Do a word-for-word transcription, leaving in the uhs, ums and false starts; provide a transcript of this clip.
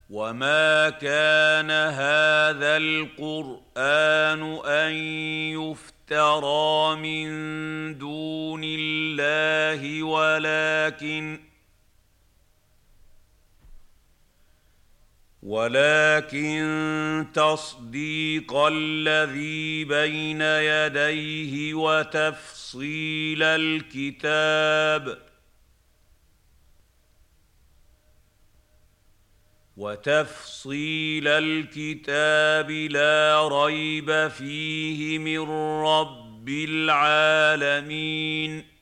وما كان هذا القرآن أن يفترى من دون الله ولكن ولكن تصديق الذي بين يديه وتفصيل الكتاب وتفصيل الكتاب لا ريب فيه من رب العالمين